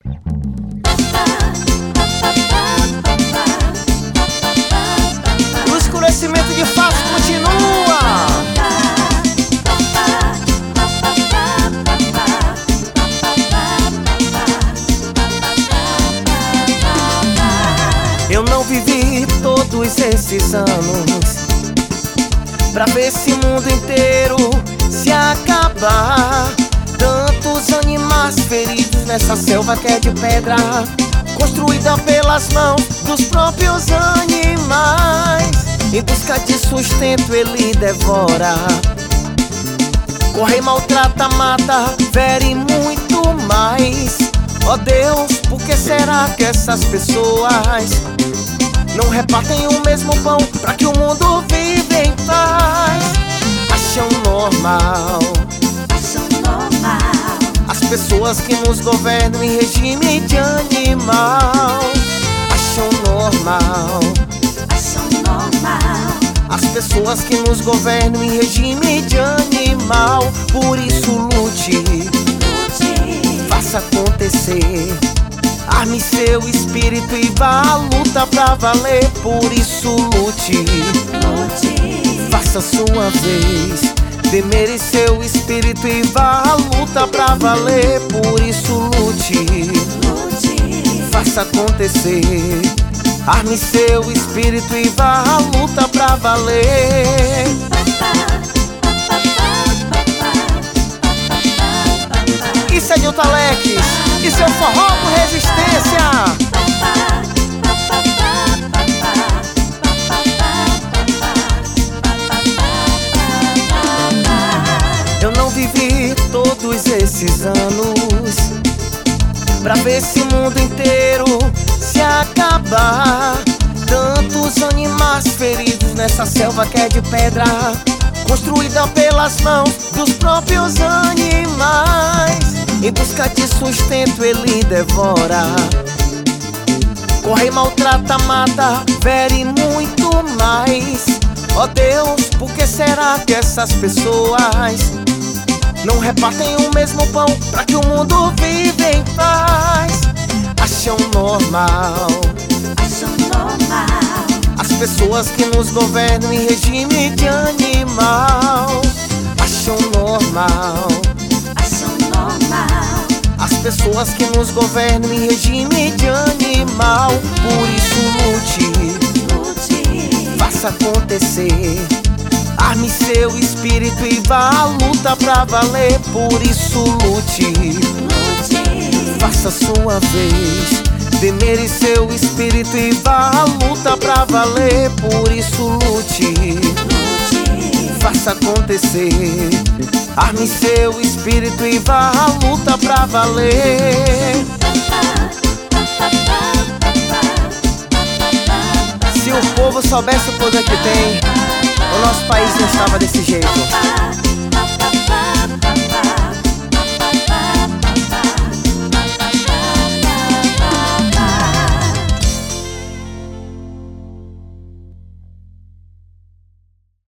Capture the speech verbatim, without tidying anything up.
O escurecimento de fato continua. Eu não vivi todos esses anos pra ver esse mundo inteiro se acabar. Tantos animais feridos nessa selva que é de pedra, construída pelas mãos dos próprios animais. Em busca de sustento ele devora, corre, maltrata, mata, fere muito mais. Ó oh Deus, por que será que essas pessoas não repartem o mesmo pão pra que o mundo viva em paz? Acham normal, acham normal as pessoas que nos governam em regime de animal. Acham normal, acham normal as pessoas que nos governam em regime de animal. Por isso lute, lute, faça acontecer. Arme seu espírito e vá à luta pra valer. Por isso lute, lute, faça sua vez. Temere seu espírito e vá à luta pra valer. Por isso lute, lute, faça acontecer. Arme seu espírito e vá à luta pra valer. Isso é Nilton Alex, isso é o Forró por Resistência. Eu não vivi todos esses anos pra ver esse mundo inteiro se acabar. Tantos animais feridos nessa selva que é de pedra, construída pelas mãos dos próprios animais. Em busca de sustento ele devora, corre, maltrata, mata, fere muito mais. Ó oh Deus, por que será que essas pessoas não repartem o mesmo pão pra que o mundo viva em paz? Acham normal, acham normal as pessoas que nos governam em regime de animal. Acham normal, acham normal as pessoas que nos governam em regime de animal. Por isso lute, lute, faça acontecer. Arme seu espírito e vá à luta pra valer. Por isso lute, lute, faça sua vez. Temere seu espírito e vá à luta pra valer. Por isso lute, lute, faça acontecer. Arme seu espírito e vá à luta pra valer. Se o povo soubesse o poder que tem, o nosso país não estava desse jeito.